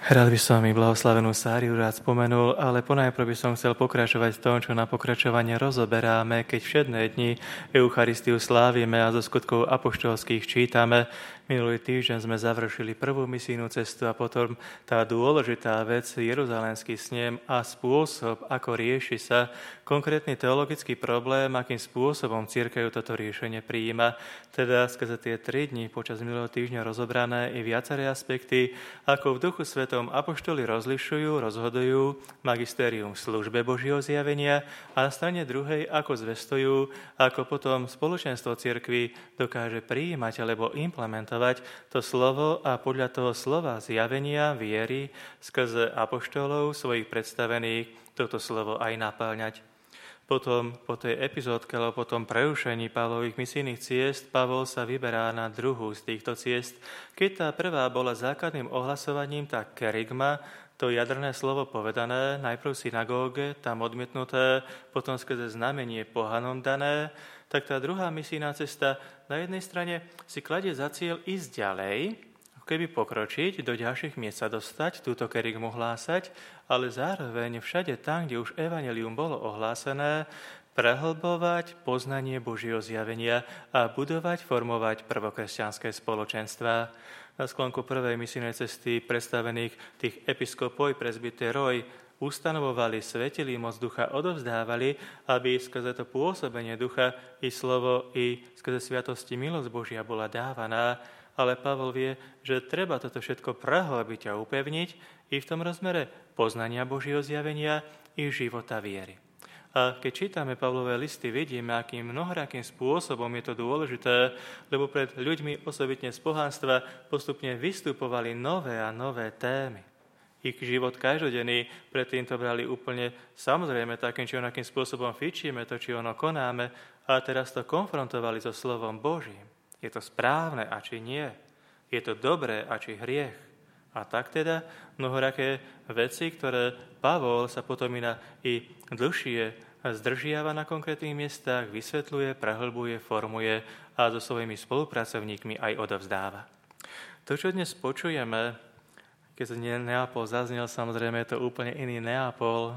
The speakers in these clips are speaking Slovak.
Rád by som mi blahoslavenú Sáriu rád spomenul, ale ponajprv by som chcel pokračovať v tom, čo na pokračovanie rozoberáme, keď všetné dni Eucharistiu slávime a zo skutkov apoštolských čítame. Minulý týždeň sme završili prvú misijnú cestu a potom tá dôležitá vec, Jeruzalémsky snem a spôsob, ako rieši sa konkrétny teologický problém, akým spôsobom cirkev toto riešenie prijíma. Teda skrze tie 3 dni počas minulého týždňa rozobrané i viaceré aspekty, ako v Duchu Svetom apoštoli rozlišujú, rozhodujú magistérium v službe Božieho zjavenia a na strane druhej, ako zvestujú, ako potom spoločenstvo cirkvi dokáže prijímať alebo implementovať to slovo a podľa toho slova zjavenia viery skrze apoštolov svojich predstavených toto slovo aj naplňať. Potom po tej epizódke, alebo po tom prerušení Pavlových misijných ciest, Pavol sa vyberá na druhú z týchto ciest. Keď tá prvá bola základným ohlasovaním, tá kerygma, to jadrné slovo povedané, najprv v synagóge, tam odmietnuté, potom skrze znamenie pohanom dané, tak tá druhá misijná cesta na jednej strane si kladie za cieľ ísť ďalej, keby pokročiť, do ďalších miest sa dostať, túto kerygmu hlásať, ale zároveň všade tam, kde už evanjelium bolo ohlásené, prehlbovať poznanie Božieho zjavenia a budovať, formovať prvokresťanské spoločenstvá. Na sklonku prvej misijnej cesty predstavených tých episkopoj, presbyteroj, ustanovovali, svetili, moc ducha odovzdávali, aby skrze to pôsobenie ducha i slovo, i skrze sviatosti milosť Božia bola dávaná. Ale Pavol vie, že treba toto všetko prehlbiť a upevniť i v tom rozmere poznania Božieho zjavenia i života viery. A keď čítame Pavlové listy, vidíme, akým mnohorakým spôsobom je to dôležité, lebo pred ľuďmi, osobitne z pohánstva, postupne vystupovali nové a nové témy. Ich život každodenný predtým to brali úplne samozrejme takým, či onakým spôsobom fičíme to, či ono konáme, a teraz to konfrontovali so slovom Božím. Je to správne a či nie? Je to dobré a či hriech? A tak teda mnohoraké veci, ktoré Pavol sa potom i dlhšie zdržiava na konkrétnych miestach, vysvetľuje, prehlbuje, formuje a so svojimi spolupracovníkmi aj odovzdáva. To, čo dnes počujeme, keď Neapol zaznel, samozrejme je to úplne iný Neapol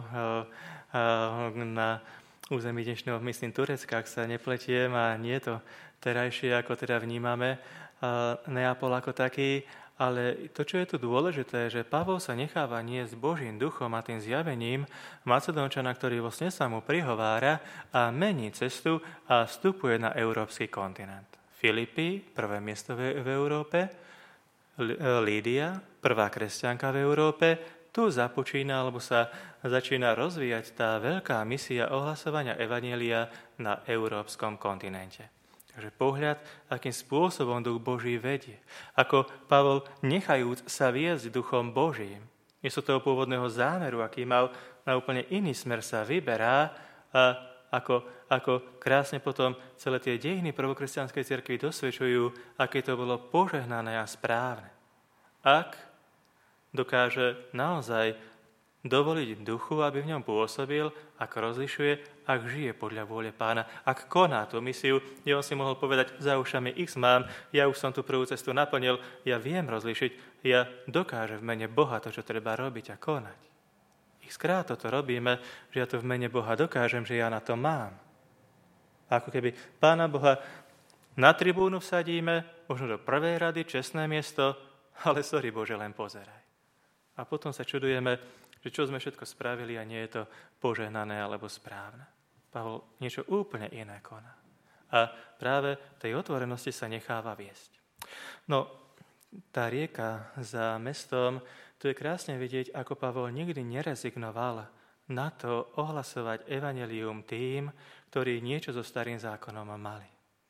na území dnešného, myslím, Turecka, ak sa nepletiem, a nie je to terajšie, ako teda vnímame Neapol ako taký, ale to, čo je tu dôležité, že Pavol sa necháva niesť Božím duchom a tým zjavením Macedónčana, ktorý vlastne sa mu prihovára a mení cestu a vstupuje na európsky kontinent. Filipy, prvé miesto v Európe, Lídia, prvá kresťanka v Európe, tu započína, alebo sa začína rozvíjať tá veľká misia ohlasovania evanjelia na európskom kontinente. Takže pohľad, akým spôsobom duch Boží vedie. Ako Pavol, nechajúc sa viesť duchom Božím, miesto toho pôvodného zámeru, aký mal, na úplne iný smer sa vyberá a ako krásne potom celé tie dejiny prvokresťanskej cirkvi dosvedčujú, aké to bolo požehnané a správne. Ak dokáže naozaj dovoliť duchu, aby v ňom pôsobil, ak rozlišuje, ak žije podľa vôle Pána, ak koná tú misiu, kde on si mohol povedať, za ušami x mám, ja už som tú prvú cestu naplnil, ja viem rozlišiť, ja dokážem v mene Boha to, čo treba robiť a konať. Xkrát toto robíme, že ja to v mene Boha dokážem, že ja na to mám. Ako keby Pána Boha na tribúnu vsadíme, možno do prvej rady, čestné miesto, ale sorry Bože, len pozeraj. A potom sa čudujeme, že čo sme všetko spravili a nie je to požehnané alebo správne. Pavol niečo úplne iné koná. A práve tej otvorenosti sa necháva viesť. No, tá rieka za mestom, tu je krásne vidieť, ako Pavol nikdy nerezignoval na to ohlasovať evanjelium tým, ktorí niečo so starým zákonom mali.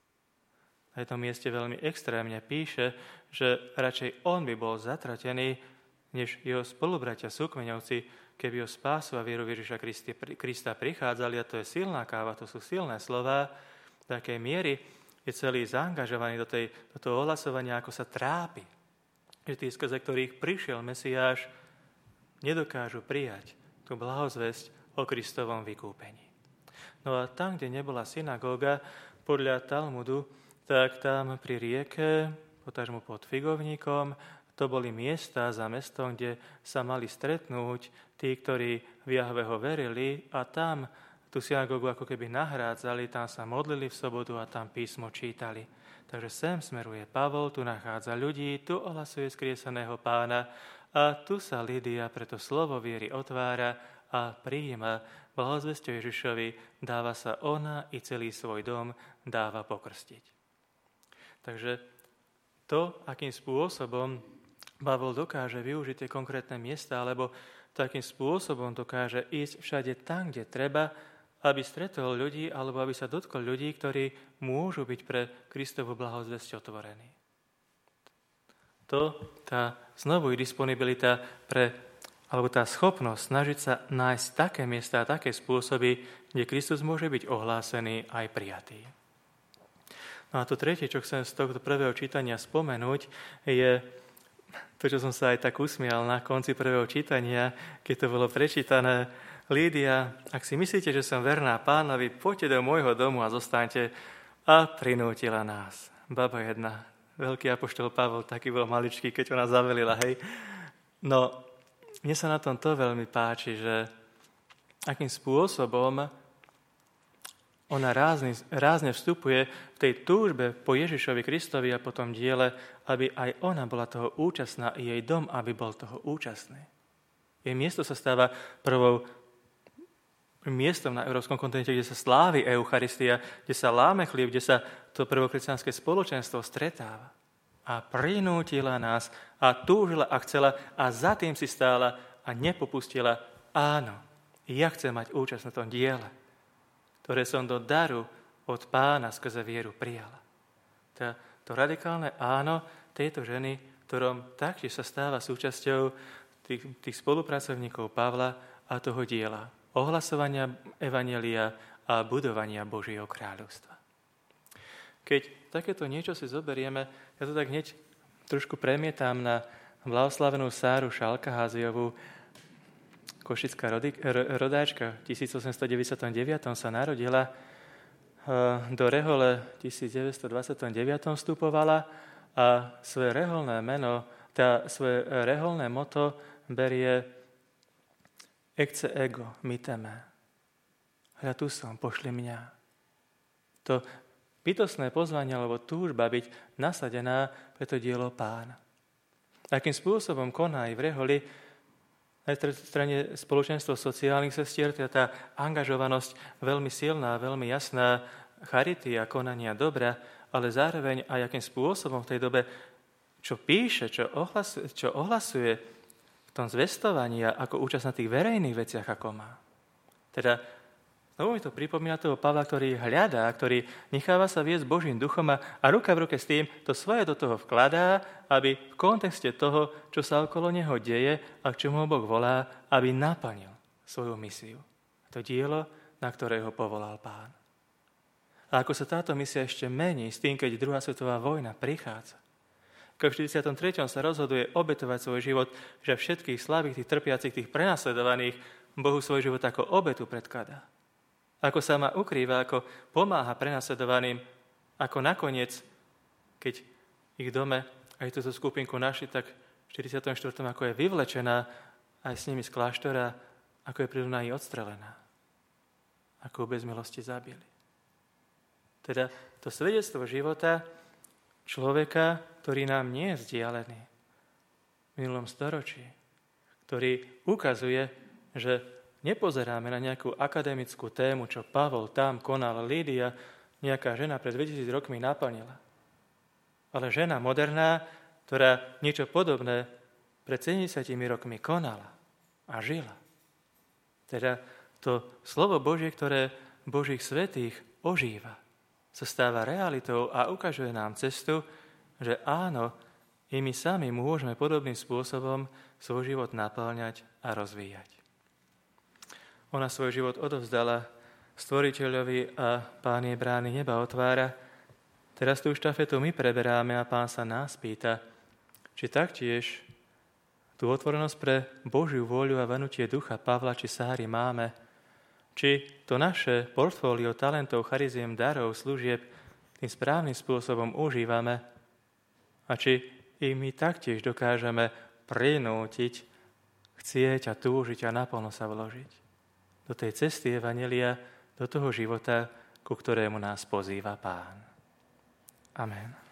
Na jednom mieste veľmi extrémne píše, že radšej on by bol zatratený, než jeho spolubratia súkmeňovci, keby o spásu a vieru Ježiša Krista prichádzali, a to je silná káva, to sú silné slová, do takej miery je celý zaangažovaný do toho ohlasovania, ako sa trápi. Že tí, skrze ktorých prišiel Mesiáš, nedokážu prijať tú blahozvesť o Kristovom vykúpení. No a tam, kde nebola synagóga, podľa Talmudu, tak tam pri rieke, potažmo pod figovníkom, To boli miesta za mestom, kde sa mali stretnúť tí, ktorí v Jahveho verili a tam tú synagógu ako keby nahrádzali, tam sa modlili v sobotu a tam písmo čítali. Takže sem smeruje Pavol, tu nachádza ľudí, tu ohlasuje skrieseného Pána a tu sa Lídia pre to slovo viery otvára a prijíma blahozvesť o Ježišovi, dáva sa ona i celý svoj dom dáva pokrstiť. Takže to, akým spôsobom Pavol dokáže využiť tie konkrétne miesta, alebo takým spôsobom dokáže ísť všade tam, kde treba, aby stretol ľudí, alebo aby sa dotkol ľudí, ktorí môžu byť pre Kristovu blahozvesť otvorení. Tá znovu disponibilita alebo tá schopnosť snažiť sa nájsť také miesta a také spôsoby, kde Kristus môže byť ohlásený aj prijatý. No a to tretie, čo chcem z tohto prvého čítania spomenúť, je to, čo som sa aj tak usmial na konci prvého čítania, keď to bolo prečítané. Lídia, ak si myslíte, že som verná Pánovi, poďte do môjho domu a zostaňte. A prinútila nás. Baba jedna, veľký apoštol Pavol, taký bol maličký, keď ona zavelila, hej. No, mne sa na tom to veľmi páči, že akým spôsobom ona rázne vstupuje v tej túžbe po Ježišovi Kristovi a po tom diele, aby aj ona bola toho účastná i jej dom, aby bol toho účastný. Jej miesto sa stáva prvou miestom na európskom kontinente, kde sa slávi Eucharistia, kde sa láme chlieb, kde sa to prvokresťanské spoločenstvo stretáva. A prinútila nás a túžila a chcela a za tým si stála a nepopustila. Áno, ja chcem mať účasť na tom diele, ktoré som do daru od Pána skrze vieru prijala. To radikálne áno tejto ženy, ktorom taktiež sa stáva súčasťou tých spolupracovníkov Pavla a toho diela. Ohlasovania evanjelia a budovania Božieho kráľovstva. Keď takéto niečo si zoberieme, ja to tak hneď trošku premietam na blahoslavenú Sáru Šalkaháziovú, košická rodáčka. V 1899 sa narodila, do rehole v 1929 vstupovala a svoje reholné meno, svoje reholné moto berie Ecce ego miteme. Hľa tu som, pošli mňa. To bytostné pozvanie alebo túžba byť nasadená pre to dielo Pána. Akým spôsobom koná aj v reholi, aj v strane spoločenstva sociálnych sestier, teda tá angažovanosť veľmi silná, veľmi jasná, charity a konania dobra, ale zároveň aj akým spôsobom v tej dobe, čo píše, čo ohlasuje, v tom zvestovaní a ako účasť na tých verejných veciach, ako má. Teda, znovu mi to pripomína toho Pavla, ktorý hľadá, ktorý necháva sa viesť Božím duchom a ruka v ruke s tým to svoje do toho vkladá, aby v kontexte toho, čo sa okolo neho deje a k čomu ho Boh volá, aby naplnil svoju misiu. To dielo, na ktoré ho povolal Pán. A ako sa táto misia ešte mení s tým, keď druhá svetová vojna prichádza. Keď v 43. sa rozhoduje obetovať svoj život, že všetkých slabých, tých trpiacich, tých prenasledovaných Bohu svoj život ako obetu predkladá. Ako sa má ukrýva, ako pomáha prenasledovaným, ako nakoniec, keď ich dome aj túto skupinku našli, tak v 44. ako je vyvlečená aj s nimi z kláštora, ako je prírodná i odstrelená. Ako bez milosti zabili. Teda to svedectvo života človeka, ktorý nám nie je vzdialený v minulom storočí, ktorý ukazuje, že nepozeráme na nejakú akademickú tému, čo Pavol tam konal, Lídia, nejaká žena pred 2000 rokmi naplnila. Ale žena moderná, ktorá niečo podobné pred 70 rokmi konala a žila. Teda to slovo Božie, ktoré Božích svätých ožíva, sa stáva realitou a ukazuje nám cestu, že áno, i my sami môžeme podobným spôsobom svoj život naplňať a rozvíjať. Ona svoj život odovzdala Stvoriteľovi a Pán jej brány neba otvára. Teraz tú štafetu my preberáme a Pán sa nás pýta, či taktiež tú otvorenosť pre Božiu vôľu a vanutie ducha Pavla či Sáry máme, či to naše portfólio talentov, chariziem, darov, služieb tým správnym spôsobom užívame a či ich my taktiež dokážeme prinútiť, chcieť a túžiť a naplno sa vložiť do tej cesty evanjelia, do toho života, ku ktorému nás pozýva Pán. Amen.